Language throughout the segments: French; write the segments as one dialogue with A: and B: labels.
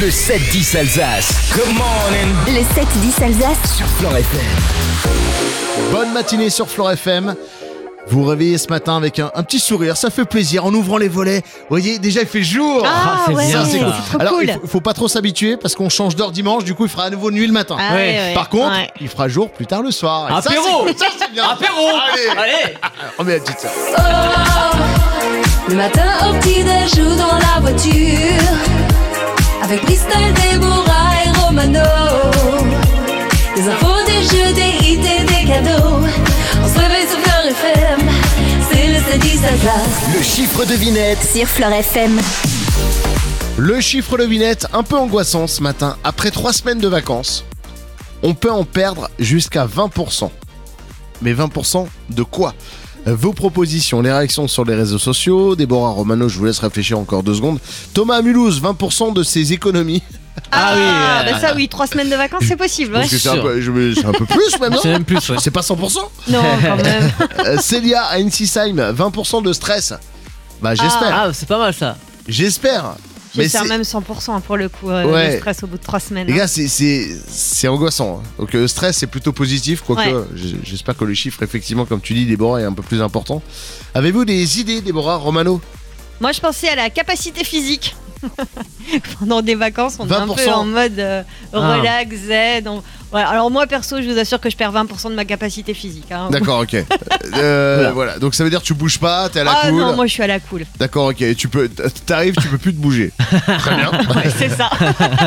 A: Le 7-10 Alsace. Good morning.
B: Le 7-10 Alsace
A: Sur Fleure FM.
C: Bonne matinée sur Fleure FM. Vous vous réveillez ce matin avec un petit sourire, ça fait plaisir en ouvrant les volets. Vous voyez, déjà il fait jour.
B: Ah ouais,
C: Ça, c'est cool.
B: c'est trop
C: Alors
B: cool.
C: il faut pas trop s'habituer parce qu'on change d'heure dimanche, du coup il fera à nouveau nuit le matin.
B: Ah ouais,
C: Par contre,
B: ouais.
C: il fera jour plus tard le soir. Et ça,
D: Apéro.
C: c'est cool, ça, c'est bien.
D: Apéro. Allez.
C: On met la petite sœur.
E: Le matin au petit-déj ou dans la voiture, avec Bristol, Déborah et Romano. Des infos, des jeux, des hits et des cadeaux. On se réveille sur Fleure FM, c'est le 7-10 Alsace.
A: Le chiffre devinette.
B: Sur Fleure FM.
C: Le chiffre devinette un peu angoissant ce matin. Après 3 semaines de vacances, on peut en perdre jusqu'à 20%. Mais 20% de quoi ? Vos propositions, les réactions sur les réseaux sociaux. Déborah Romano, je vous laisse réfléchir encore 2 secondes. Thomas à Mulhouse, 20% de ses économies.
D: Ah oui.
B: Bah ça oui, 3 semaines de vacances c'est possible. Ouais.
C: Parce que c'est un
D: sûr.
C: c'est un peu plus maintenant.
D: C'est même plus, ouais.
C: C'est pas 100%.
B: Non, quand même.
C: Célia à Ensisheim, 20% de stress. Bah j'espère.
D: Ah, c'est pas mal ça.
C: J'espère. Mais
B: J'espère
C: c'est-
B: même 100% pour le coup.
C: Ouais.
B: Le stress au bout de 3 semaines.
C: Les gars, c'est angoissant. Hein. Donc le stress, c'est plutôt positif. Quoique,
B: Ouais.
C: j'espère que le chiffre, effectivement, comme tu dis, Déborah, est un peu plus important. Avez-vous des idées, Déborah Romano ?
B: Moi je pensais à la capacité physique. Pendant des vacances, on est un
C: 20%.
B: peu en mode relax, zen. Ouais, alors moi perso, je vous assure que je perds 20% de ma capacité physique. Hein.
C: D'accord, ok. Voilà. Donc ça veut dire que tu bouges pas, t'es à la
B: Ah
C: cool.
B: non, moi je suis à la cool.
C: D'accord, ok. T'arrives, tu peux plus te bouger. Très bien.
B: Ouais, c'est ça.
C: Romano ?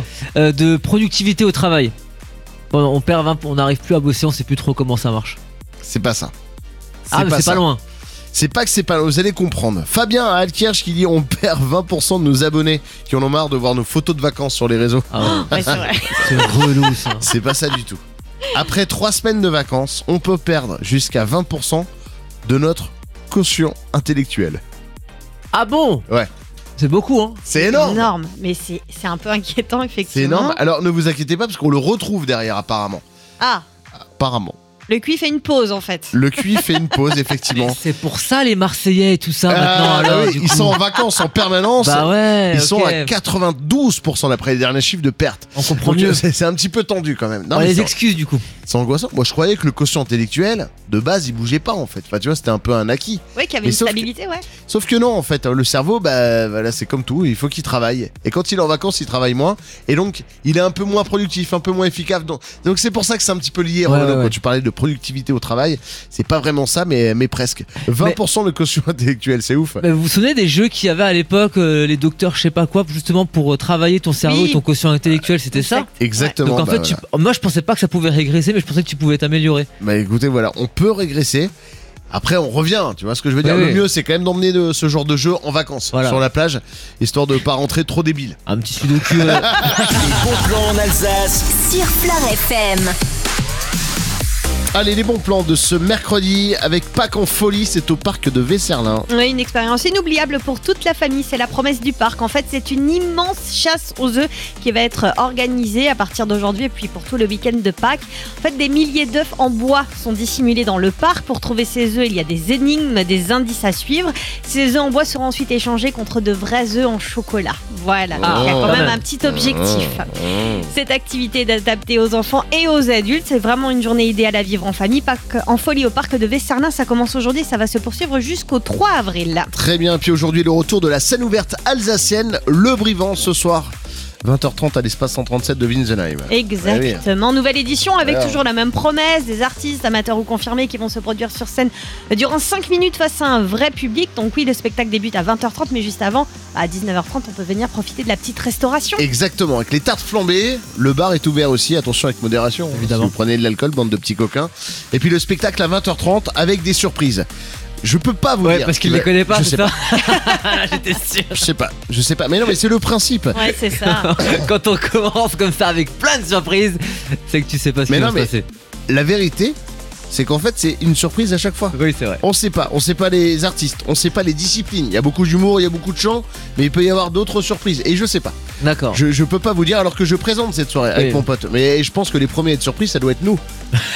D: De productivité au travail. On perd 20, on n'arrive plus à bosser, on sait plus trop comment ça marche.
C: C'est pas ça.
D: Ah, mais c'est
C: ça.
D: pas loin.
C: C'est pas que c'est pas, vous allez comprendre. Fabien à Alkirch qui dit on perd 20% de nos abonnés qui en ont marre de voir nos photos de vacances sur les réseaux.
D: Ah,
B: Ouais, c'est vrai.
D: c'est relou ça.
C: C'est pas ça du tout. Après 3 semaines de vacances, on peut perdre jusqu'à 20% de notre quotient intellectuel.
D: Ah bon?
C: Ouais.
D: C'est beaucoup, hein.
C: C'est énorme.
B: Mais c'est un peu inquiétant effectivement.
C: C'est énorme. Alors ne vous inquiétez pas parce qu'on le retrouve derrière apparemment.
B: Ah,
C: Apparemment.
B: le QI fait une pause en fait.
C: Le QI fait une pause effectivement.
D: C'est pour ça les Marseillais et tout ça maintenant. Alors,
C: oui,
D: du
C: ils
D: coup.
C: sont en vacances en permanence.
D: Bah ouais.
C: Ils
D: ok.
C: sont à 92% d'après les derniers chiffres de perte.
D: On comprend
C: Donc,
D: mieux.
C: c'est un petit peu tendu quand même. Non,
D: On
C: mais
D: les
C: c'est-
D: excuses du coup.
C: C'est angoissant. Moi, je croyais que le quotient intellectuel, de base, il bougeait pas en fait. Enfin, tu vois, c'était un peu un acquis.
B: Ouais, qui avait
C: Mais
B: une
C: sauf
B: stabilité, ouais.
C: Sauf que non, en fait, le cerveau, bah, voilà, c'est comme tout. Il faut qu'il travaille. Et quand il est en vacances, il travaille moins. Et donc, il est un peu moins productif, un peu moins efficace. Donc c'est pour ça que c'est un petit peu lié.
D: Ouais,
C: Romano,
D: ouais.
C: Quand tu parlais de productivité au travail, c'est pas vraiment ça, mais presque. 20% de quotient intellectuel, c'est ouf.
D: Bah, vous vous souvenez des jeux qu'il y avait à l'époque, les docteurs, je sais pas quoi, justement pour travailler ton cerveau
B: Oui.
D: et ton quotient intellectuel, c'était ça?
C: Exactement.
D: Donc en
C: bah,
D: fait,
C: voilà.
D: moi je pensais pas que ça pouvait régresser, mais je pensais que tu pouvais t'améliorer.
C: Bah écoutez, voilà, on peut régresser. Après, on revient, tu vois ce que je veux dire.
D: Oui,
C: Le
D: oui.
C: mieux, c'est quand même d'emmener ce genre de jeu en vacances,
D: Voilà.
C: sur la plage, histoire de pas rentrer trop débile.
D: Un petit sudoku.
A: Les bons plans en Alsace.
B: Sur Fleure FM.
C: Allez, les bons plans de ce mercredi avec Pâques en folie, c'est au parc de Vesserlin.
B: Ouais, une expérience inoubliable pour toute la famille, c'est la promesse du parc. En fait, c'est une immense chasse aux œufs qui va être organisée à partir d'aujourd'hui et puis pour tout le week-end de Pâques. En fait, des milliers d'œufs en bois sont dissimulés dans le parc. Pour trouver ces œufs, il y a des énigmes, des indices à suivre. Ces œufs en bois seront ensuite échangés contre de vrais œufs en chocolat. Voilà, donc il y a quand
D: pas
B: même
D: mal.
B: un petit objectif. Cette activité est adaptée aux enfants et aux adultes. C'est vraiment une journée idéale à vivre en famille. Pâques en folie au parc de Vesserlin, ça commence aujourd'hui, ça va se poursuivre jusqu'au 3 avril.
C: Très bien, puis aujourd'hui, le retour de la scène ouverte alsacienne, Le Brivant, ce soir, 20h30 à l'espace 137 de Winsenheim.
B: Exactement, nouvelle édition avec
C: Alors.
B: toujours la même promesse, des artistes, amateurs ou confirmés qui vont se produire sur scène durant 5 minutes face à un vrai public. Donc oui, le spectacle débute à 20h30, mais juste avant, à 19h30, on peut venir profiter de la petite restauration.
C: Exactement, avec les tartes flambées, le bar est ouvert aussi, attention avec modération,
D: Évidemment.
C: si vous prenez de l'alcool, bande de petits coquins. Et puis le spectacle à 20h30 avec des surprises. Je peux pas vous
D: Ouais,
C: dire.
D: parce qu'il
C: tu
D: les
C: vas-
D: connaît pas,
C: je
D: c'est
C: sais
D: ça?
C: pas.
D: J'étais sûr.
C: Je sais pas. Mais non, mais c'est le principe.
B: Ouais, c'est ça.
D: Quand on commence comme ça avec plein de surprises, c'est que tu sais pas ce
C: Mais
D: qui va
C: non,
D: se
C: mais-
D: passer.
C: La vérité, c'est qu'en fait, c'est une surprise à chaque fois.
D: Oui, c'est vrai.
C: On sait pas les artistes, on sait pas les disciplines. Il y a beaucoup d'humour, il y a beaucoup de chant, mais il peut y avoir d'autres surprises. Et je sais pas.
D: D'accord.
C: Je peux pas vous dire alors que je présente cette soirée avec
D: Oui.
C: mon pote. Mais je pense que les premiers à être surpris, ça doit être nous.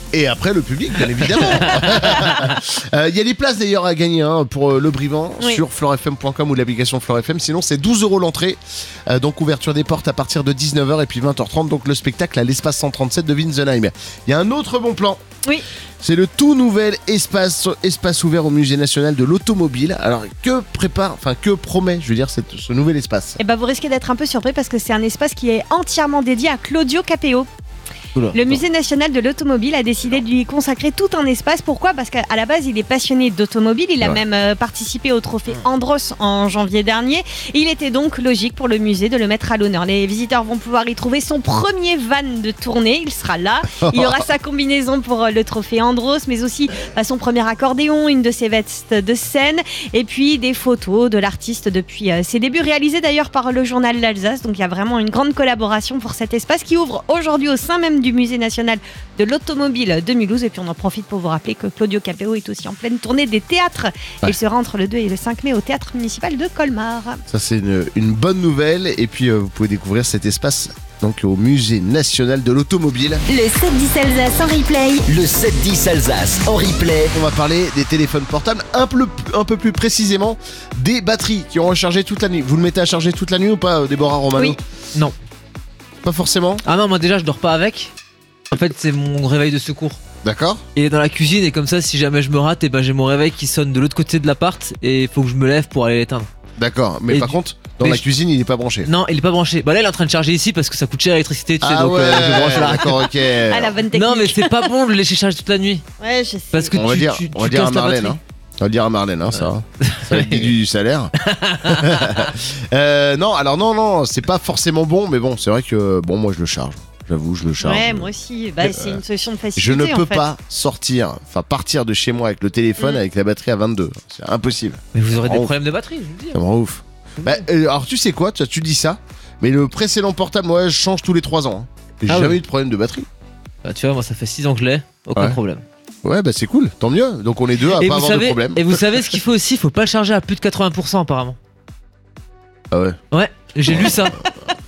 C: Et après le public, bien évidemment. Il y a des places d'ailleurs à gagner pour le Brivant sur fleurfm.com ou l'application Fleur FM. Sinon, c'est 12 € l'entrée. Donc, ouverture des portes à partir de 19h et puis 20h30. Donc, le spectacle à l'espace 137 de Winsenheim. Il y a un autre bon plan.
B: Oui.
C: C'est le tout nouvel espace ouvert au Musée national de l'automobile. Alors, que promet, je veux dire, ce nouvel espace?
B: Et vous risquez d'être un peu surpris parce que c'est un espace qui est entièrement dédié à Claudio Capéo. Le Musée national de l'automobile a décidé de lui consacrer tout un espace. Pourquoi ? Parce qu'à la base, il est passionné d'automobile. Il a même participé au trophée Andros en janvier dernier. Il était donc logique pour le musée de le mettre à l'honneur. Les visiteurs vont pouvoir y trouver son premier van de tournée. Il sera là. Il y aura sa combinaison pour le trophée Andros, mais aussi son premier accordéon, une de ses vestes de scène, et puis des photos de l'artiste depuis ses débuts, réalisées d'ailleurs par le journal L'Alsace. Donc il y a vraiment une grande collaboration pour cet espace qui ouvre aujourd'hui au sein même du Musée national de l'automobile de Mulhouse. Et puis on en profite pour vous rappeler que Claudio Capéo est aussi en pleine tournée des théâtres. Il sera entre le 2 et le 5 mai au théâtre municipal de Colmar. Ça
C: c'est une bonne nouvelle. Et puis vous pouvez découvrir cet espace donc au Musée national de l'automobile.
E: Le 7-10 Alsace en replay.
A: Le 7-10 Alsace en replay.
C: On va parler des téléphones portables, un peu plus précisément des batteries qui ont rechargé toute la nuit. Vous le mettez à charger toute la nuit ou pas, Déborah Romano?
B: Oui.
D: Non.
C: Pas forcément?
D: Ah non, moi déjà je dors pas avec. En fait, c'est mon réveil de secours.
C: D'accord.
D: Il est dans la cuisine et comme ça, si jamais je me rate, j'ai mon réveil qui sonne de l'autre côté de l'appart et il faut que je me lève pour aller l'éteindre.
C: D'accord, mais par contre, dans la cuisine, il est pas branché.
D: Non, il est pas branché. Là, il est en train de charger ici parce que ça coûte cher l'électricité, tu sais. Donc, je branche là.
C: D'accord, ok.
B: La bonne technique.
D: Non, mais c'est pas bon de le laisser charger toute la nuit.
B: Ouais, je sais.
D: Parce que
C: on va dire à Marlène. On va dire à Marlène, ça va être du salaire. Non, c'est pas forcément bon, mais bon, c'est vrai que moi je le charge. J'avoue, je le charge.
B: Ouais, moi aussi. C'est une solution de facilité.
C: Je ne peux pas partir de chez moi avec le téléphone avec la batterie à 22. C'est impossible.
D: Mais vous aurez des problèmes de batterie, je vous le dis.
C: Ça me rend ouf. Alors tu sais quoi, tu dis ça, mais le précédent portable, moi, je change tous les 3 ans. Et j'ai jamais eu de problème de batterie.
D: Tu vois, moi, ça fait 6 ans que je l'ai, aucun problème.
C: Ouais, c'est cool, tant mieux. Donc on est deux à pas avoir de problème.
D: Et vous savez ce qu'il faut aussi, faut pas le charger à plus de 80% apparemment.
C: Ah ouais.
D: Ouais, j'ai lu ça.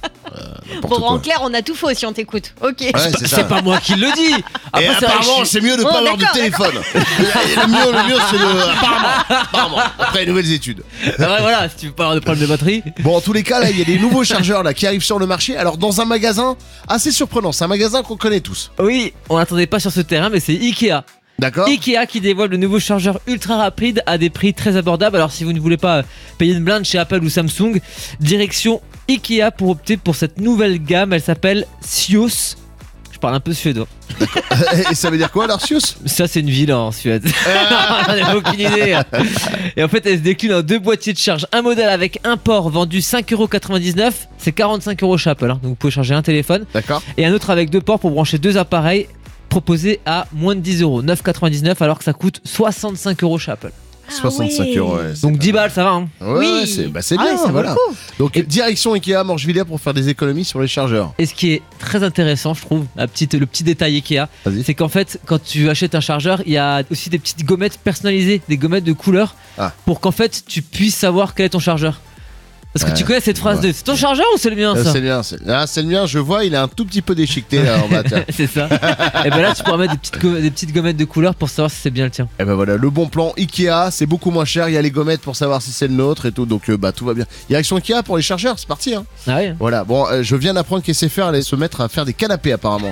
B: En clair, on a tout faux si on t'écoute. Ok.
C: Ouais,
D: c'est pas moi qui le dis.
C: Après, et apparemment, c'est mieux de pas avoir de téléphone. le mieux, c'est de. Apparemment. Après les nouvelles études.
D: Voilà, si tu veux pas avoir de problème de batterie.
C: Bon, en tous les cas, là, il y a des nouveaux chargeurs là qui arrivent sur le marché. Alors, dans un magasin assez surprenant, c'est un magasin qu'on connaît tous.
D: Oui, on n'attendait pas sur ce terrain, mais c'est Ikea.
C: D'accord.
D: Ikea qui dévoile le nouveau chargeur ultra rapide à des prix très abordables. Alors si vous ne voulez pas payer une blinde chez Apple ou Samsung, direction Ikea pour opter pour cette nouvelle gamme. Elle s'appelle Sios. Je parle un peu suédois.
C: D'accord. Et ça veut dire quoi alors, Sios?
D: Ça c'est une ville en Suède. J'en ai aucune idée. Et en fait elle se décline en 2 boîtiers de charge. Un modèle avec un port vendu 5,99€. C'est 45 € chez Apple. Donc vous pouvez charger un téléphone.
C: D'accord.
D: Et un autre avec 2 ports pour brancher 2 appareils. Proposé à moins de 10€, 9,99€, alors que ça coûte 65€ chez Apple.
C: 65 €, ouais.
D: Donc 10 balles, ça va. Hein.
C: Ouais, c'est bien,
B: ça
C: voilà. Donc direction Ikea Morgevillers pour faire des économies sur les chargeurs.
D: Et ce qui est très intéressant, je trouve, le petit détail Ikea, c'est qu'en fait, quand tu achètes un chargeur, il y a aussi des petites gommettes personnalisées, des gommettes de couleur, pour qu'en fait, tu puisses savoir quel est ton chargeur. Parce que tu connais cette phrase de c'est ton chargeur ou c'est le mien ça?
C: C'est le mien, c'est le mien, je vois, il est un tout petit peu déchiqueté là en bas.
D: C'est ça. Et là tu pourras mettre des petites gommettes de couleur pour savoir si c'est bien le tien.
C: Et voilà, le bon plan Ikea, c'est beaucoup moins cher, il y a les gommettes pour savoir si c'est le nôtre et tout, donc tout va bien. Direction Ikea pour les chargeurs, c'est parti.
D: Ah oui.
C: Voilà, bon, je viens d'apprendre qu'SFR allait se mettre à faire des canapés apparemment.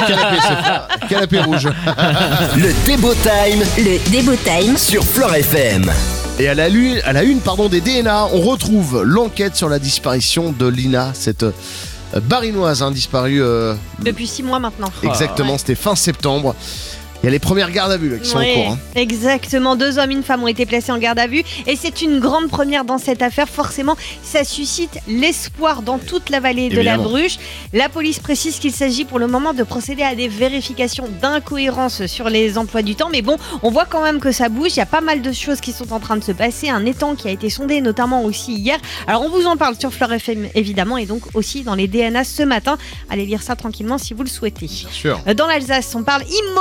C: Canapé rouge.
A: Le Débo Time.
E: Le Débo Time
A: sur Fleur FM.
C: Et à la une des DNA, on retrouve l'enquête sur la disparition de Lina, cette barinoise disparue
B: depuis 6 mois maintenant.
C: Exactement, c'était fin septembre. Il y a les premières gardes à vue là, qui sont en cours.
B: Exactement, 2 hommes, 1 femme ont été placés en garde à vue et c'est une grande première dans cette affaire. Forcément, ça suscite l'espoir dans toute la vallée de la Bruche. La police précise qu'il s'agit pour le moment de procéder à des vérifications d'incohérence sur les emplois du temps. Mais bon, on voit quand même que ça bouge. Il y a pas mal de choses qui sont en train de se passer. Un étang qui a été sondé, notamment aussi hier. Alors on vous en parle sur Fleur FM évidemment et donc aussi dans les DNA ce matin. Allez lire ça tranquillement si vous le souhaitez.
C: Bien sûr.
B: Dans l'Alsace, on parle immobilier.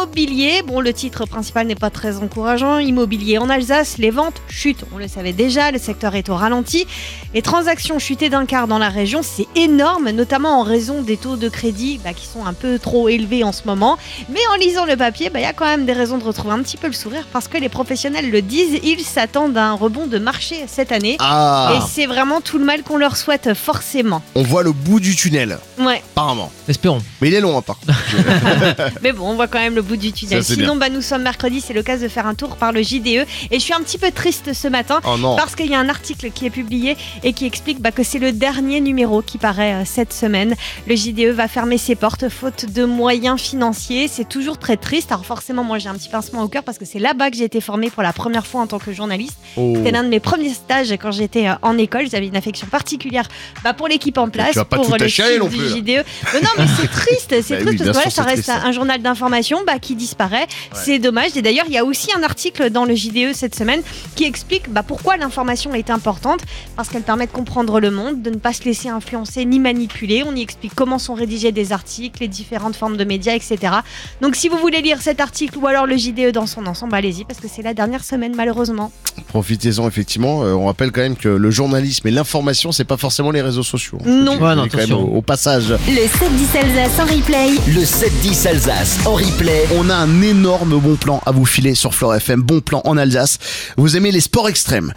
B: immobilier. Bon, le titre principal n'est pas très encourageant. Immobilier en Alsace, les ventes chutent. On le savait déjà, le secteur est au ralenti. Les transactions chutées d'un quart dans la région, c'est énorme, notamment en raison des taux de crédit qui sont un peu trop élevés en ce moment. Mais en lisant le papier, il y a quand même des raisons de retrouver un petit peu le sourire parce que les professionnels le disent, ils s'attendent à un rebond de marché cette année. Et c'est vraiment tout le mal qu'on leur souhaite forcément.
C: On voit le bout du tunnel.
B: Ouais.
C: Apparemment.
D: Espérons.
C: Mais il est long, par contre.
B: Mais bon, on voit quand même le bout du tunnel.
C: Ça,
B: sinon, nous sommes mercredi, c'est l'occasion de faire un tour par le JDE. Et je suis un petit peu triste ce matin parce qu'il y a un article qui est publié et qui explique que c'est le dernier numéro qui paraît cette semaine. Le JDE va fermer ses portes faute de moyens financiers. C'est toujours très triste. Alors forcément, moi j'ai un petit pincement au cœur parce que c'est là-bas que j'ai été formée pour la première fois en tant que journaliste. C'était l'un de mes premiers stages quand j'étais en école. J'avais une affection particulière pour l'équipe en place, pour le chiffre du JDE. Non, mais c'est triste. C'est triste parce que ça reste un journal d'information qui disparaît. Ouais. C'est dommage. Et d'ailleurs, il y a aussi un article dans le JDE cette semaine qui explique pourquoi l'information est importante. Parce qu'elle permet de comprendre le monde, de ne pas se laisser influencer ni manipuler. On y explique comment sont rédigés des articles, les différentes formes de médias, etc. Donc si vous voulez lire cet article ou alors le JDE dans son ensemble, allez-y parce que c'est la dernière semaine malheureusement.
C: Profitez-en effectivement. On rappelle quand même que le journalisme et l'information, c'est pas forcément les réseaux sociaux.
B: Non.
C: Quand même au passage.
E: Le 7-10 Alsace en replay.
A: Le 7-10 Alsace en replay.
C: On a un énorme bon plan à vous filer sur Fleure FM. Bon plan en Alsace. Vous aimez les sports extrêmes.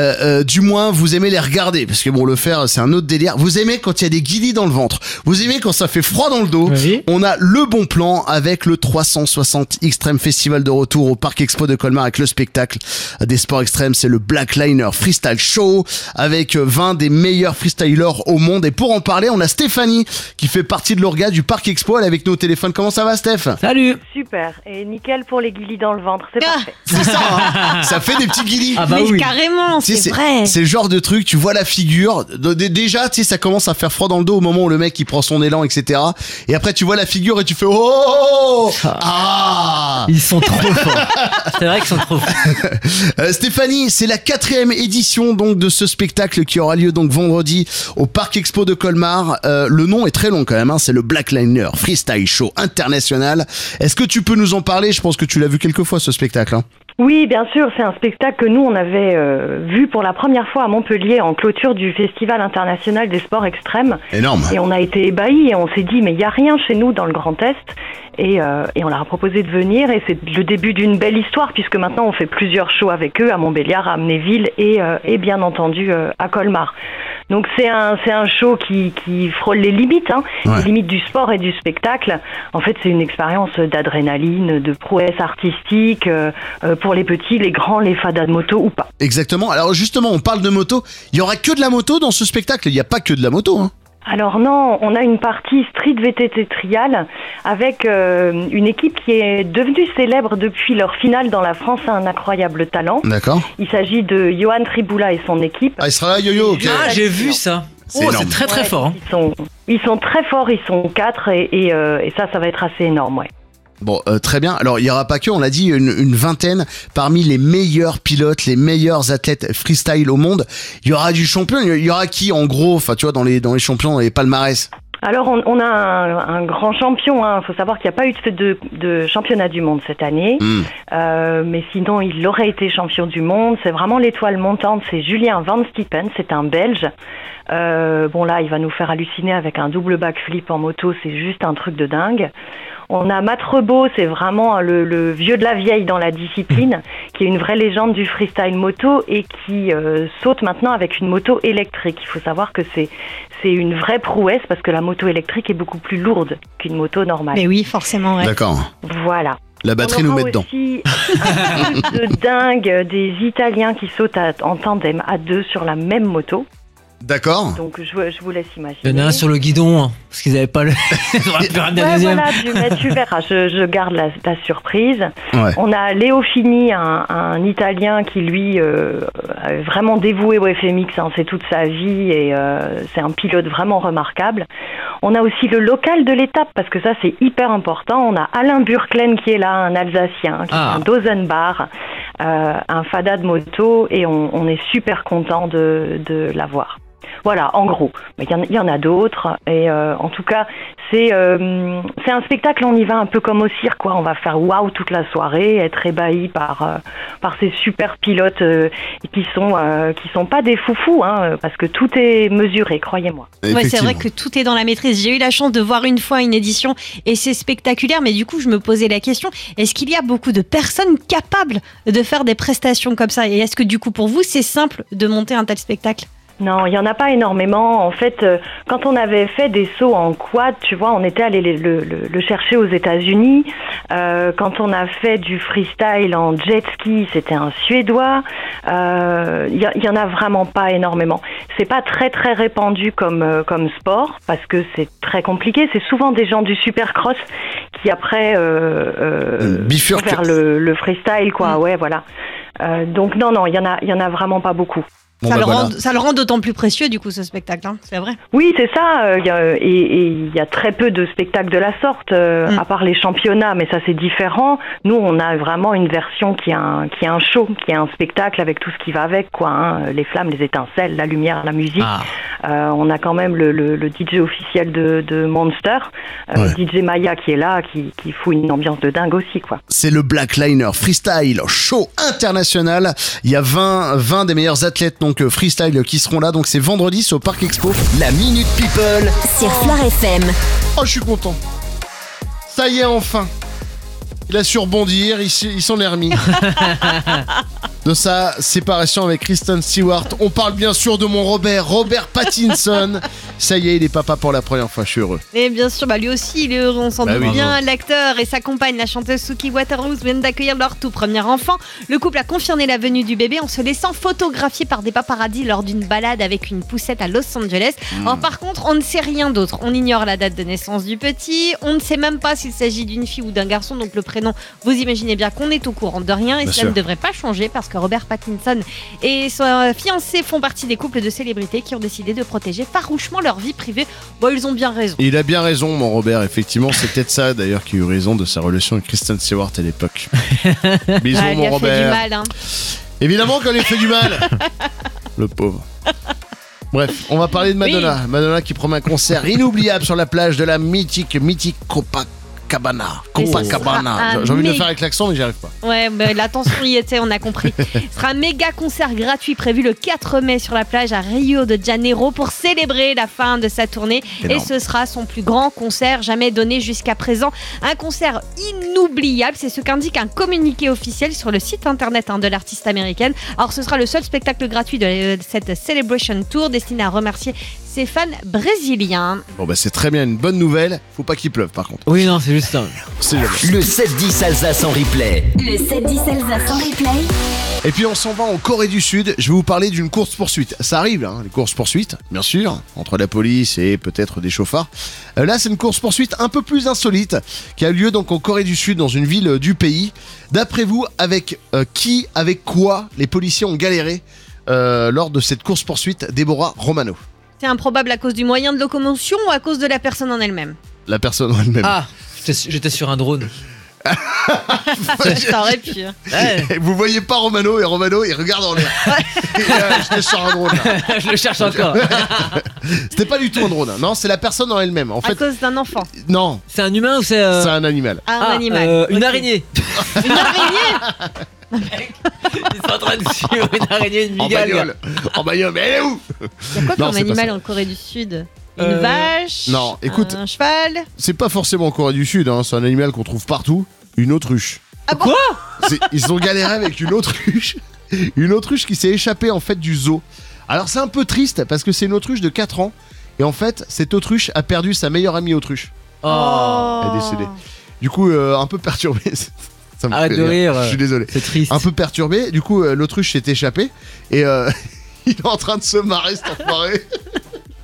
C: Du moins, vous aimez les regarder. Parce que le faire, c'est un autre délire. Vous aimez quand il y a des guillis dans le ventre. Vous aimez quand ça fait froid dans le dos.
D: Oui.
C: On a le bon plan avec le 360 Extreme Festival de retour au Parc Expo de Colmar avec le spectacle des sports extrêmes. C'est le Black Liner Freestyle Show avec 20 des meilleurs freestylers au monde. Et pour en parler, on a Stéphanie qui fait partie de l'orga du Parc Expo. Elle est avec nous au téléphone. Comment ça va, Steph?
D: Salut.
F: Super. Et nickel pour les guilis dans le ventre. C'est parfait.
C: C'est ça. Ça fait des petits guilis.
B: Mais oui. Carrément, c'est vrai.
C: C'est le genre de truc, tu vois la figure. Déjà, ça commence à faire froid dans le dos au moment où le mec il prend son élan, etc. Et après, tu vois la figure et tu fais oh.
D: Ils sont trop forts. C'est vrai qu'ils sont trop forts.
C: Stéphanie, c'est la 4e édition donc de ce spectacle qui aura lieu donc vendredi au Parc Expo de Colmar. Le nom est très long quand même. C'est le Black Liner Freestyle Show International. Est-ce que tu peux nous en parler? Je pense que tu l'as vu quelques fois ce spectacle.
F: Oui, bien sûr, c'est un spectacle que nous, on avait vu pour la première fois à Montpellier en clôture du Festival international des sports extrêmes.
C: Énorme.
F: Et on a été ébahis et on s'est dit, mais il n'y a rien chez nous dans le Grand Est. Et on leur a proposé de venir et c'est le début d'une belle histoire puisque maintenant on fait plusieurs shows avec eux à Montbéliard, à Amnéville et bien entendu à Colmar. Donc c'est un show qui frôle les limites, les limites du sport et du spectacle. En fait, c'est une expérience d'adrénaline, de prouesse artistique pour les petits, les grands, les fadas de moto ou pas.
C: Exactement. Alors justement, on parle de moto. Il y aura que de la moto dans ce spectacle. Il n'y a pas que de la moto.
F: Alors non, on a une partie street VTT trial avec une équipe qui est devenue célèbre depuis leur finale dans La France a un incroyable talent.
C: D'accord.
F: Il s'agit de Johan Triboula et son équipe.
C: Ah, il sera là, Yo-Yo. Okay.
D: Ah, j'ai vu ça. C'est très très fort.
F: Ils sont très forts, ils sont 4 et ça va être assez énorme, ouais.
C: Bon, très bien. Alors, il y aura pas que, on l'a dit, une vingtaine parmi les meilleurs pilotes, les meilleurs athlètes freestyle au monde. Il y aura du champion. Il y aura qui, en gros, enfin, tu vois, dans les champions, dans les palmarès?
F: Alors, on a un grand champion. Il faut savoir qu'il n'y a pas eu de championnat du monde cette année. Mais sinon, il aurait été champion du monde. C'est vraiment l'étoile montante. C'est Julien Van Stiepen. C'est un Belge. Là, il va nous faire halluciner avec un double backflip en moto. C'est juste un truc de dingue. On a Matt Rebaud, c'est vraiment le vieux de la vieille dans la discipline, qui est une vraie légende du freestyle moto et qui saute maintenant avec une moto électrique. Il faut savoir que c'est une vraie prouesse parce que la moto électrique est beaucoup plus lourde qu'une moto normale.
B: Mais oui, forcément, ouais.
C: D'accord.
F: Voilà.
C: La batterie nous met dedans.
F: Aussi un truc de dingue, des Italiens qui sautent en tandem à 2 sur la même moto.
C: D'accord.
F: Donc je vous laisse imaginer.
D: Il y en a un sur le guidon, parce qu'ils n'avaient pas le...
F: Voilà, tu verras, je garde la surprise.
C: Ouais.
F: On a Léo Fini, un Italien qui lui est vraiment dévoué au FMX, c'est toute sa vie et c'est un pilote vraiment remarquable. On a aussi le local de l'étape, parce que ça c'est hyper important. On a Alain Burklen qui est là, un Alsacien, qui est un Dozenbar, un fada de moto et on est super content de l'avoir. Voilà, en gros. Mais il y en a d'autres. Et en tout cas, c'est un spectacle, on y va un peu comme au cirque, quoi. On va faire waouh toute la soirée, être ébahi par ces super pilotes qui sont pas des foufous, hein, parce que tout est mesuré, croyez-moi.
B: Ouais, c'est vrai que tout est dans la maîtrise. J'ai eu la chance de voir une fois une édition et c'est spectaculaire, mais du coup, je me posais la question, est-ce qu'il y a beaucoup de personnes capables de faire des prestations comme ça? Et est-ce que du coup, pour vous, c'est simple de monter un tel spectacle?
F: Non, il n'y en a pas énormément. En fait, quand on avait fait des sauts en quad, tu vois, on était allé le chercher aux États-Unis. Quand on a fait du freestyle en jet ski, c'était un Suédois. Il y en a vraiment pas énormément. C'est pas très très répandu comme sport parce que c'est très compliqué. C'est souvent des gens du supercross qui après
C: bifurquent
F: vers le freestyle, quoi. Ouais, voilà. Donc non, il y en a vraiment pas beaucoup.
C: Bon,
B: ça le rend d'autant plus précieux, du coup, ce spectacle, hein, c'est vrai.
F: Oui, c'est ça. Il y a très peu de spectacles de la sorte, à part les championnats, mais ça, c'est différent. Nous, on a vraiment une version qui est un show, qui est un spectacle avec tout ce qui va avec, quoi. Hein. Les flammes, les étincelles, la lumière, la musique. On a quand même le DJ officiel de Monster, DJ Maya, qui est là, qui fout une ambiance de dingue aussi, quoi.
C: C'est le Black Liner Freestyle Show international. Il y a 20 des meilleurs athlètes donc freestyle qui seront là, donc c'est vendredi, c'est au Parc Expo.
A: La Minute People
E: sur Flair FM.
C: Oh, je suis content. Ça y est, enfin. Il a su rebondir, il s'en est remis. De sa séparation avec Kristen Stewart. On parle bien sûr de mon Robert Pattinson. Ça y est, il est papa pour la première fois, je suis heureux.
B: Et bien sûr, lui aussi, il est heureux, on s'en doute bien. L'acteur et sa compagne, la chanteuse Suki Waterhouse, viennent d'accueillir leur tout premier enfant. Le couple a confirmé la venue du bébé en se laissant photographier par des paparazzis lors d'une balade avec une poussette à Los Angeles. Alors par contre, on ne sait rien d'autre. On ignore la date de naissance du petit. On ne sait même pas s'il s'agit d'une fille ou d'un garçon. Donc le prénom, vous imaginez bien qu'on est au courant de rien. Et ça ne devrait pas changer parce que Robert Pattinson et son fiancé font partie des couples de célébrités qui ont décidé de protéger farouchement leur vie privée. Bon, ils ont bien raison.
C: Il a bien raison, mon Robert, effectivement. C'est peut-être ça, d'ailleurs, qui a eu raison de sa relation avec Kristen Stewart à l'époque. Bisous, mon Robert.
B: Fait du mal, hein.
C: Évidemment qu'on lui fait du mal. Le pauvre. Bref, on va parler de Madonna. Oui. Madonna qui promet un concert inoubliable sur la plage de la mythique Copacabana. J'ai envie de le faire avec l'accent, mais j'y arrive pas.
B: Ouais, mais l'attention y était, on a compris. Ce sera un méga concert gratuit prévu le 4 mai sur la plage à Rio de Janeiro pour célébrer la fin de sa tournée. Énorme. Et ce sera son plus grand concert jamais donné jusqu'à présent. Un concert inoubliable, c'est ce qu'indique un communiqué officiel sur le site internet de l'artiste américaine. Alors ce sera le seul spectacle gratuit de cette Celebration Tour destiné à remercier ses fans brésiliens.
C: Bon bah c'est très bien, une bonne nouvelle. Faut pas qu'il pleuve par contre.
D: Oui non, c'est juste ça.
A: Le 7-10 Alsace en replay.
E: Le 7-10 Alsace en replay.
C: Et puis on s'en va en Corée du Sud. Je vais vous parler d'une course-poursuite. Ça arrive, hein, les courses-poursuites, bien sûr, entre la police et peut-être des chauffards. Là, c'est une course-poursuite un peu plus insolite qui a lieu donc en Corée du Sud, dans une ville du pays. D'après vous, avec quoi les policiers ont galéré lors de cette course-poursuite, Déborah Romano?
B: C'est improbable à cause du moyen de locomotion ou à cause de la personne en elle-même?
C: La personne en elle-même.
D: Ah, j'étais sur un drone.
B: T'aurais pu.
C: Ouais. Vous voyez pas Romano, et Romano il regarde en l'air. J'étais sur un drone là.
D: Je le cherche encore.
C: C'était pas du tout un drone, non, c'est la personne en elle-même. En fait,
B: à cause d'un enfant.
C: Non.
D: C'est un humain ou c'est
C: C'est un animal.
B: Un animal.
D: Une araignée.
B: Une araignée.
D: Ils sont en train de suivre une araignée, une migale.
C: En bagnole, mais elle est où?
B: Il y a quoi comme animal en Corée du Sud? Une vache?
C: Non, écoute.
B: Un cheval?
C: C'est pas forcément en Corée du Sud, hein, c'est un animal qu'on trouve partout. Une autruche.
B: Ah quoi?
C: Ils ont galéré avec une autruche. Une autruche qui s'est échappée en fait du zoo. Alors c'est un peu triste parce que c'est une autruche de 4 ans. Et en fait, cette autruche a perdu sa meilleure amie autruche.
D: Oh.
C: Elle est décédée. Du coup, un peu perturbé. Ça me
D: Arrête
C: fait
D: de rire.
C: Je suis désolé.
D: C'est triste.
C: Un peu perturbé. Du coup, l'autruche s'est échappée. Et il est en train de se marrer, cet enfoiré.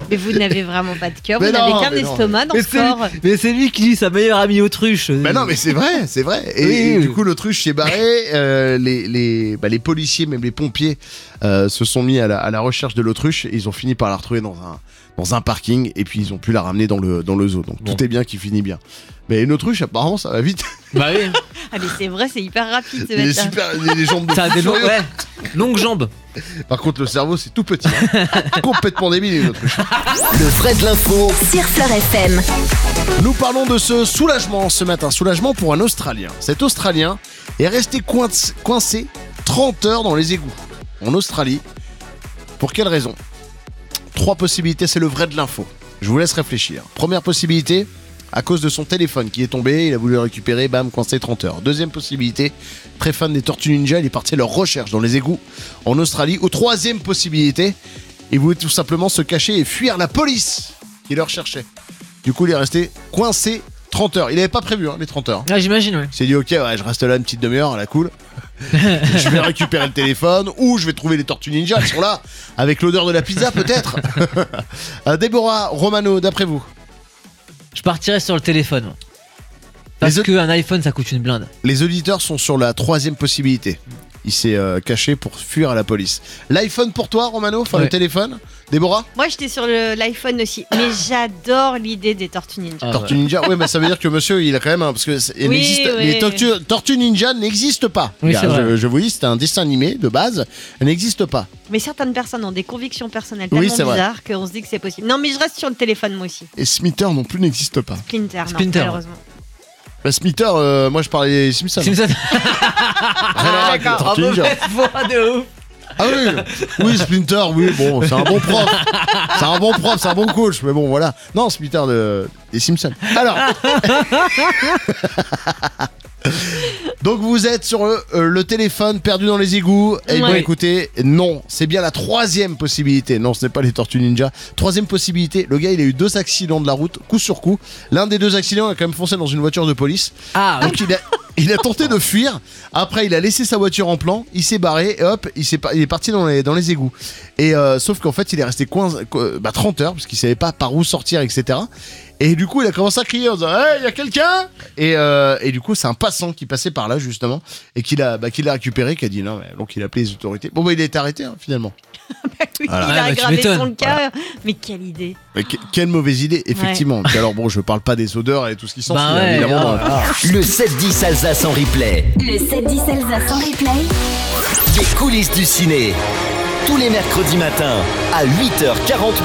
B: Mais vous n'avez vraiment pas de cœur, vous
C: Mais
B: n'avez
C: non,
B: qu'un
C: mais non.
B: estomac dans
D: Mais
B: ce corps.
D: mais c'est lui qui dit sa meilleure amie autruche.
C: Mais non, mais c'est vrai. Et du coup, l'autruche s'est barré. Les policiers, même les pompiers, se sont mis à la recherche de l'autruche. Et ils ont fini par la retrouver dans un parking. Et puis ils ont pu la ramener dans le zoo. Donc tout est bien qui finit bien. Mais une autruche, apparemment, ça va vite.
D: Bah oui.
B: Ah mais c'est vrai, c'est hyper rapide ce
C: Il est
B: matin.
C: super, les jambes de
D: Ça a des longues jambes.
C: Par contre, le cerveau, c'est tout petit. Complètement débile, une autruche.
A: Le vrai de l'info
E: Sur Fleur FM.
C: Nous parlons de ce soulagement ce matin. Soulagement pour un Australien. Cet Australien est resté coincé 30 heures dans les égouts. En Australie. Pour quelle raison ? 3 possibilités, c'est le vrai de l'info. Je vous laisse réfléchir. Première possibilité, à cause de son téléphone qui est tombé, il a voulu le récupérer, bam, coincé 30 heures. Deuxième possibilité, très fan des Tortues Ninja, il est parti à leur recherche dans les égouts en Australie. Ou troisième possibilité, il voulait tout simplement se cacher et fuir la police qui le recherchait. Du coup, il est resté coincé 30 heures. Il n'avait pas prévu les 30 heures.
D: Ah, j'imagine, ouais.
C: Il s'est dit, ok, ouais, je reste là une petite demi-heure à la cool. Je vais récupérer le téléphone ou je vais trouver les Tortues Ninja. Elles sont là, avec l'odeur de la pizza peut-être. Déborah, Romano, d'après vous?
D: Je partirais sur le téléphone. Parce qu'un iPhone, ça coûte une blinde.
C: Les auditeurs sont sur la troisième possibilité. Il s'est caché pour fuir à la police. L'iPhone pour toi, Romano? Enfin, le téléphone? Déborah?
B: Moi j'étais sur l'iPhone aussi, mais j'adore l'idée des Tortues Ninja.
C: Tortues Ninja, oui, mais ça veut dire que monsieur, il a quand même parce que les Tortues Ninja n'existent pas.
D: Oui, c'est vrai.
C: Je vous dis, c'est un dessin animé de base, elles n'existent pas.
B: Mais certaines personnes ont des convictions personnelles
C: Oui,
B: tellement
C: c'est vrai.
B: bizarres qu'on se dit que c'est possible. Non, mais je reste sur le téléphone moi aussi.
C: Et Splinter non plus n'existe pas.
B: Splinter, non,
D: Splinter.
B: malheureusement.
C: Bah, Splinter, moi je parlais des Simpsons.
D: Simpson.
C: Ah, d'accord. Tortues Ninja.
D: de ouf.
C: Ah oui, Splinter, oui, bon, c'est un bon prof. C'est un bon coach, mais bon, voilà. Non, Splinter des Simpsons. Alors. Donc vous êtes sur le téléphone perdu dans les égouts. Eh bien écoutez, non, c'est bien la troisième possibilité. Non, ce n'est pas les Tortues Ninja. Troisième possibilité, le gars il a eu 2 accidents de la route, coup sur coup. L'un des 2 accidents, il a quand même foncé dans une voiture de police.
D: Ah,
C: donc il a tenté de fuir. Après il a laissé sa voiture en plan, il s'est barré et hop, il est parti dans les égouts. Et sauf qu'en fait il est resté 30 heures parce qu'il savait pas par où sortir, etc. Et du coup, il a commencé à crier en disant « Hey, il y a quelqu'un ?» Et du coup, c'est un passant qui passait par là, justement, et qui l'a récupéré, qui a dit non, mais donc il a appelé les autorités. Bon, il a été arrêté, finalement.
B: Oui,
C: Voilà.
B: il a aggravé
D: tu
B: son cas.
C: Voilà.
B: Mais quelle idée.
C: Mais quelle mauvaise idée, effectivement. Puis alors, bon, je parle pas des odeurs et tout ce qui s'ensuit, évidemment.
A: Le 7-10 Alsace en replay.
E: Le 7-10 Alsace en replay.
A: Des coulisses du ciné. Tous les mercredis matins à 8h40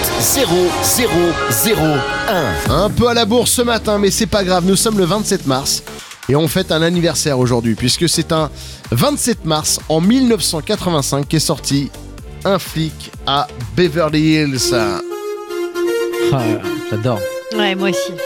A: 0001.
C: Un peu à la bourse ce matin, mais c'est pas grave, nous sommes le 27 mars et on fête un anniversaire aujourd'hui, puisque c'est un 27 mars en 1985 qu'est sorti Un flic à Beverly Hills.
D: Ah, j'adore.
B: Ouais, moi aussi.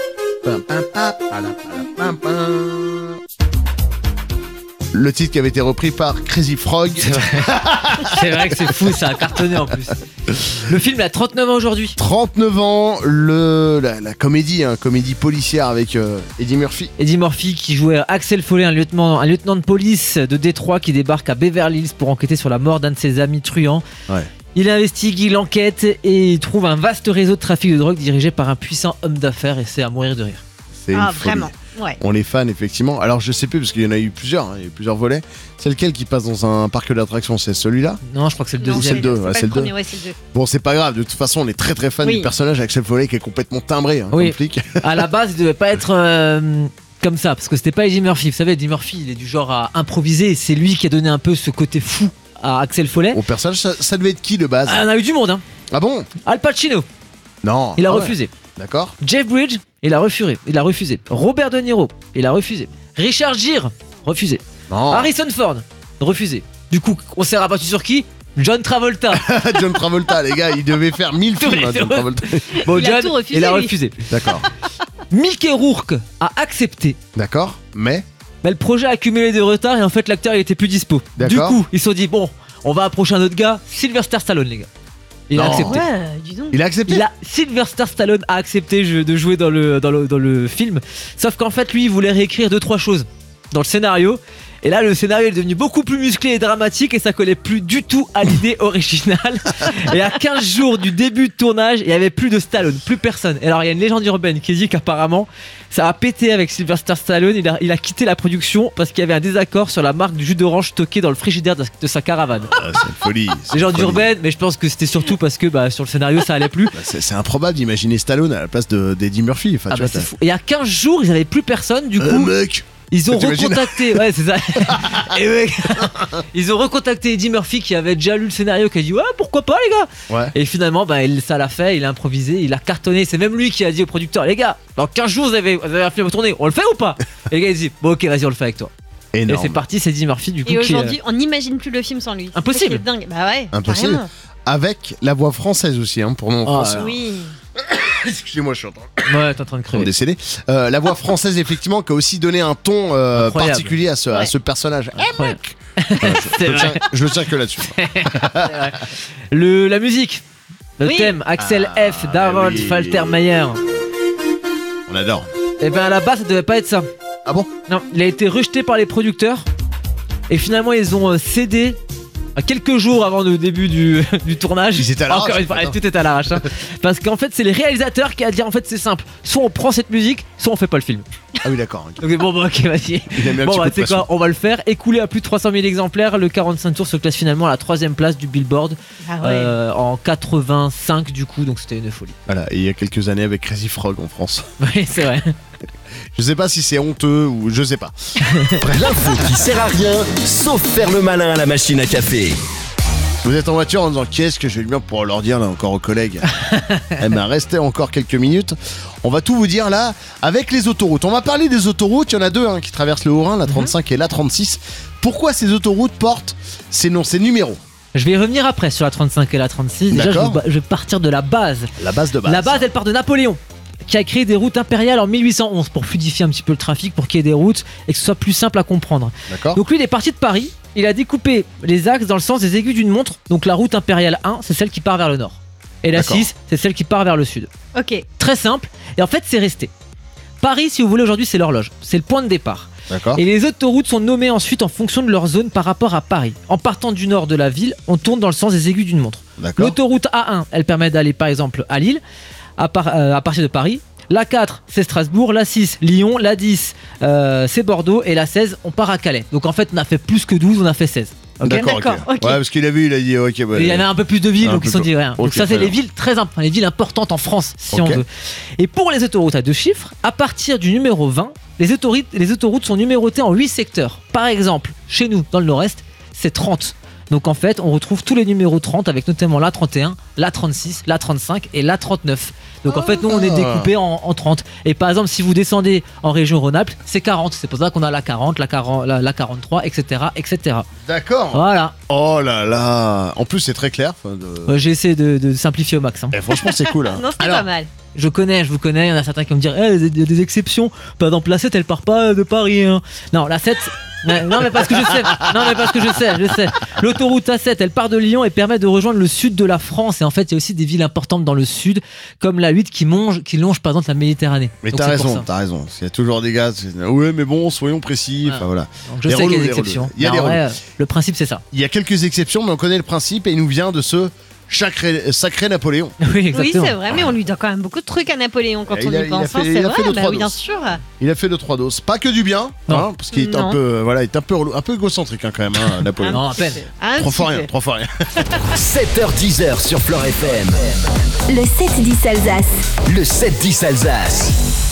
C: Le titre qui avait été repris par Crazy Frog.
D: C'est vrai que c'est fou, ça a cartonné en plus. Le film a 39 ans aujourd'hui.
C: 39 ans, la comédie, comédie policière avec Eddie Murphy.
D: Eddie Murphy qui jouait Axel Foley, un lieutenant de police de Détroit qui débarque à Beverly Hills pour enquêter sur la mort d'un de ses amis truands.
C: Ouais.
D: Il investigue, il enquête et il trouve un vaste réseau de trafic de drogue dirigé par un puissant homme d'affaires et c'est à mourir de rire.
C: C'est une folie.
B: Vraiment. Ouais.
C: On est fan, effectivement. Alors, je sais plus, parce qu'il y en a eu plusieurs, il y a eu plusieurs volets. C'est lequel qui passe dans un parc d'attractions? C'est celui-là?
D: Non, je crois que c'est le
B: Non,
D: deuxième.
C: c'est le 2.
B: pas
C: c'est
B: le
C: le 2.
B: premier, ouais, c'est le 2.
C: Bon, c'est pas grave, de toute façon, on est très très fan
B: Oui.
C: du personnage Axel Foley qui est complètement timbré
D: Oui.
C: comme flic.
D: À la base, il devait pas être comme ça, parce que c'était pas Eddie Murphy. Vous savez, Eddie Murphy, il est du genre à improviser et c'est lui qui a donné un peu ce côté fou à Axel Foley.
C: Au personnage, ça devait être qui de base?
D: Ah, on a eu du monde, hein.
C: Ah bon?
D: Al Pacino,
C: Non.
D: il a
C: Ah ouais.
D: refusé.
C: D'accord.
D: Jeff Bridges, il a refusé. Robert De Niro, il a refusé. Richard Gere, refusé.
C: Non.
D: Harrison Ford, refusé. Du coup, on s'est rabattu sur qui? John Travolta.
C: John Travolta, les gars, il devait faire 1000 films, John Travolta.
D: Bon,
B: Il a
D: John,
B: tout refusé,
D: il a
B: lui.
D: refusé.
C: D'accord.
D: Mickey Rourke a accepté.
C: D'accord. Mais.
D: Mais le projet a accumulé des retards et en fait l'acteur il était plus dispo. Du
C: D'accord.
D: coup, ils se sont dit bon, on va approcher un autre gars, Sylvester Stallone les gars. Il a
C: Non.
D: accepté.
B: Ouais, dis donc.
C: Il a accepté?
D: Sylvester Stallone a accepté de jouer dans le film. Sauf qu'en fait lui il voulait réécrire 2-3 choses. dans le scénario. Et là, le scénario est devenu beaucoup plus musclé et dramatique et ça collait plus du tout à l'idée originale. Et à 15 jours du début de tournage, il n'y avait plus de Stallone, plus personne. Et alors, il y a une légende urbaine qui dit qu'apparemment, ça a pété avec Sylvester Stallone. Il a quitté la production parce qu'il y avait un désaccord sur la marque du jus d'orange stocké dans le frigidaire de sa caravane.
C: C'est une folie.
D: Légende urbaine, mais je pense que c'était surtout parce que sur le scénario, ça allait plus.
C: C'est improbable d'imaginer Stallone à la place d'Eddie Murphy. Enfin,
D: c'est fou. Et il y a 15 jours, ils n'avaient plus personne. Du coup,
C: mec.
D: Ils ont recontacté, ouais c'est ça. Et mec, ils ont recontacté Eddie Murphy qui avait déjà lu le scénario, qui a dit ouais pourquoi pas les gars. Ouais. Et finalement ça l'a fait, il a improvisé, il a cartonné. C'est même lui qui a dit au producteur les gars, dans 15 jours vous avez un film à tourner, on le fait ou pas? Et les gars ils disent bon ok vas-y on le fait avec toi. Énorme. Et c'est parti, c'est Eddie Murphy du coup.
B: Et aujourd'hui on n'imagine plus le film sans lui.
D: Impossible.
B: C'est dingue. Bah ouais.
C: Impossible. Carrément. Avec la voix française aussi pour nous en français.
B: Oui.
C: Excusez-moi, je suis en train.
D: Ouais, t'es en train de crever.
C: Décédé. La voix française, effectivement, qui a aussi donné un ton particulier à ce personnage. Je le tiens que là-dessus.
D: La musique, le thème, Axel F, Darvold Faltermeyer.
C: On adore.
D: Et ben à la base, ça devait pas être ça.
C: Ah bon?
D: Non, il a été rejeté par les producteurs. Et finalement, ils ont cédé. Quelques jours avant le début du tournage.
C: Ils étaient à l'arrache.
D: Encore une fois, tout est à l'arrache. Parce qu'en fait, c'est les réalisateurs qui a dit en fait, c'est simple. Soit on prend cette musique, soit on fait pas le film.
C: Ah oui, d'accord.
D: Okay. Donc bon, ok, vas-y. Bon, tu sais quoi, on va le faire. Écoulé à plus de 300 000 exemplaires, le 45 tours se classe finalement à la 3ème place du Billboard en 85 du coup, donc c'était une folie.
C: Voilà, et il y a quelques années avec Crazy Frog en France.
D: Oui, c'est vrai.
C: Je sais pas si c'est honteux ou je sais pas.
A: L'info qui sert à rien, sauf faire le malin à la machine à café.
C: Vous êtes en voiture en disant qu'est-ce que je vais bien pour leur dire là encore aux collègues. Eh ben restez encore quelques minutes. On va tout vous dire là avec les autoroutes. On va parler des autoroutes. Il y en a deux qui traversent le Haut-Rhin, la 35 et la 36. Pourquoi ces autoroutes portent ces numéros?
D: Je vais y revenir après sur la 35 et la 36. Déjà, je vais partir de la base.
C: La base de base.
D: La base, elle part de Napoléon, qui a créé des routes impériales en 1811 pour fluidifier un petit peu le trafic, pour qu'il y ait des routes et que ce soit plus simple à comprendre.
C: D'accord.
D: Donc lui, il est parti de Paris, il a découpé les axes dans le sens des aiguilles d'une montre. Donc la route impériale 1, c'est celle qui part vers le nord. Et la 6, c'est celle qui part vers le sud.
B: Ok.
D: Très simple. Et en fait, c'est resté. Paris, si vous voulez, aujourd'hui, c'est l'horloge. C'est le point de départ.
C: D'accord.
D: Et les autoroutes sont nommées ensuite en fonction de leur zone par rapport à Paris. En partant du nord de la ville, on tourne dans le sens des aiguilles d'une montre.
C: D'accord.
D: L'autoroute A1, elle permet d'aller par exemple à Lille, à partir de Paris. La 4, c'est Strasbourg. La 6, Lyon. La 10, c'est Bordeaux. Et la 16, on part à Calais. Donc en fait, on a fait plus que 12, on a fait 16.
C: Okay. D'accord. Ouais, parce qu'il a vu, il a dit ok. Bah,
D: il y en a un peu plus de villes, donc ils se sont dit rien.
C: Okay,
D: donc ça, c'est les villes les villes importantes en France, si on veut. Et pour les autoroutes à 2 chiffres, à partir du numéro 20, les autoroutes sont numérotées en 8 secteurs. Par exemple, chez nous, dans le nord-est, c'est 30. Donc en fait, on retrouve tous les numéros 30 avec notamment la 31, la 36, la 35 et la 39. Donc en fait, nous, on est découpé en 30. Et par exemple, si vous descendez en région Rhône-Alpes, c'est 40. C'est pour ça qu'on a la 40, la 43, etc., etc.
C: D'accord.
D: Voilà.
C: Oh là là. En plus, c'est très clair.
D: J'ai essayé de simplifier au max.
C: Et franchement, c'est cool.
B: Non, c'était pas mal.
D: Je vous connais, il y en a certains qui vont me dire il y a des exceptions. Par exemple, la 7, elle part pas de Paris. Non, la 7... Non mais parce que je sais. L'autoroute A7, elle part de Lyon et permet de rejoindre le sud de la France. Et en fait, il y a aussi des villes importantes dans le sud, comme la 8 qui longe par exemple la Méditerranée.
C: Mais t'as raison. Il y a toujours des gars. Ouais, mais bon, soyons précis. Enfin voilà.
D: Donc, je sais qu'il y a des exceptions. Il y a le principe, c'est ça.
C: Il y a quelques exceptions, mais on connaît le principe et il nous vient de ce sacré Napoléon.
D: Oui, exactement.
B: Oui, c'est vrai, mais on lui doit quand même beaucoup de trucs à Napoléon quand on y pense. C'est vrai, oui, bien sûr.
C: Il a fait 2-3 doses. Pas que du bien, parce qu'il est un peu égocentrique quand même, Napoléon.
D: Non, à peine.
C: Trop fort rien.
A: 7h-10h sur Flore FM.
E: Le 7-10 Alsace.
A: Le 7-10 Alsace.